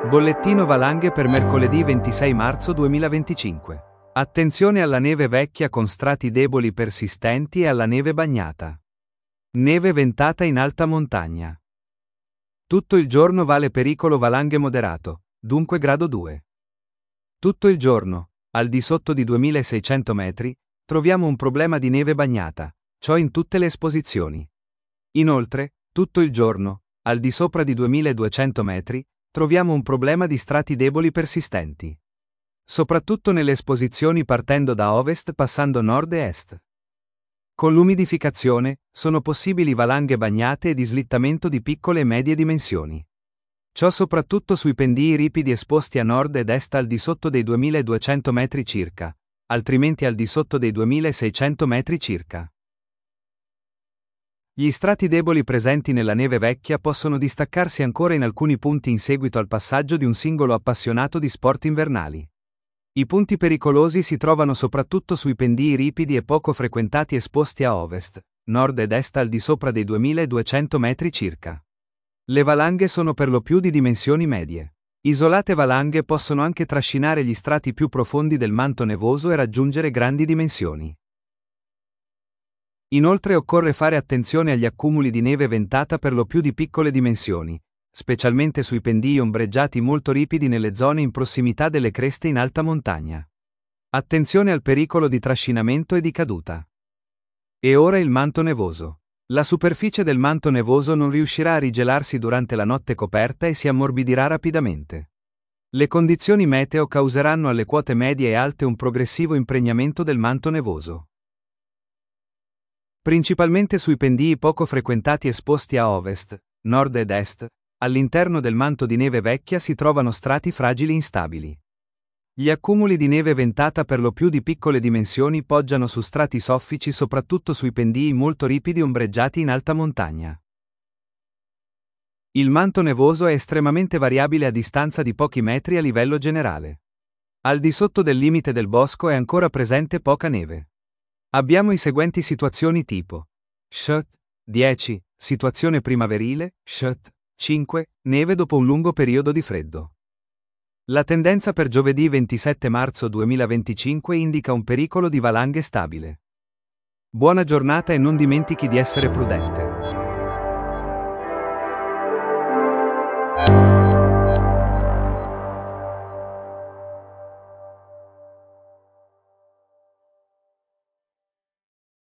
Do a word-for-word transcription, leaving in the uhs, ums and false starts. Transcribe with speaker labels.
Speaker 1: Bollettino valanghe per mercoledì ventisei marzo duemilaventicinque. Attenzione alla neve vecchia con strati deboli persistenti e alla neve bagnata. Neve ventata in alta montagna. Tutto il giorno vale pericolo valanghe moderato, dunque grado due. Tutto il giorno, al di sotto di duemilaseicento metri, troviamo un problema di neve bagnata, ciò in tutte le esposizioni. Inoltre, tutto il giorno, al di sopra di duemiladuecento metri, troviamo un problema di strati deboli persistenti. Soprattutto nelle esposizioni partendo da ovest passando nord e est. Con l'umidificazione, sono possibili valanghe bagnate e di slittamento di piccole e medie dimensioni. Ciò soprattutto sui pendii ripidi esposti a nord ed est al di sotto dei duemiladuecento metri circa, altrimenti al di sotto dei duemilaseicento metri circa. Gli strati deboli presenti nella neve vecchia possono distaccarsi ancora in alcuni punti in seguito al passaggio di un singolo appassionato di sport invernali. I punti pericolosi si trovano soprattutto sui pendii ripidi e poco frequentati esposti a ovest, nord ed est al di sopra dei duemiladuecento metri circa. Le valanghe sono per lo più di dimensioni medie. Isolate valanghe possono anche trascinare gli strati più profondi del manto nevoso e raggiungere grandi dimensioni. Inoltre occorre fare attenzione agli accumuli di neve ventata per lo più di piccole dimensioni, specialmente sui pendii ombreggiati molto ripidi nelle zone in prossimità delle creste in alta montagna. Attenzione al pericolo di trascinamento e di caduta. E ora il manto nevoso. La superficie del manto nevoso non riuscirà a rigelarsi durante la notte coperta e si ammorbidirà rapidamente. Le condizioni meteo causeranno alle quote medie e alte un progressivo impregnamento del manto nevoso. Principalmente sui pendii poco frequentati esposti a ovest, nord ed est, all'interno del manto di neve vecchia si trovano strati fragili instabili. Gli accumuli di neve ventata per lo più di piccole dimensioni poggiano su strati soffici soprattutto sui pendii molto ripidi ombreggiati in alta montagna. Il manto nevoso è estremamente variabile a distanza di pochi metri a livello generale. Al di sotto del limite del bosco è ancora presente poca neve. Abbiamo i seguenti situazioni tipo: Sh dieci, situazione primaverile, Sh cinque, neve dopo un lungo periodo di freddo. La tendenza per giovedì ventisette marzo duemilaventicinque indica un pericolo di valanghe stabile. Buona giornata e non dimentichi di essere prudente.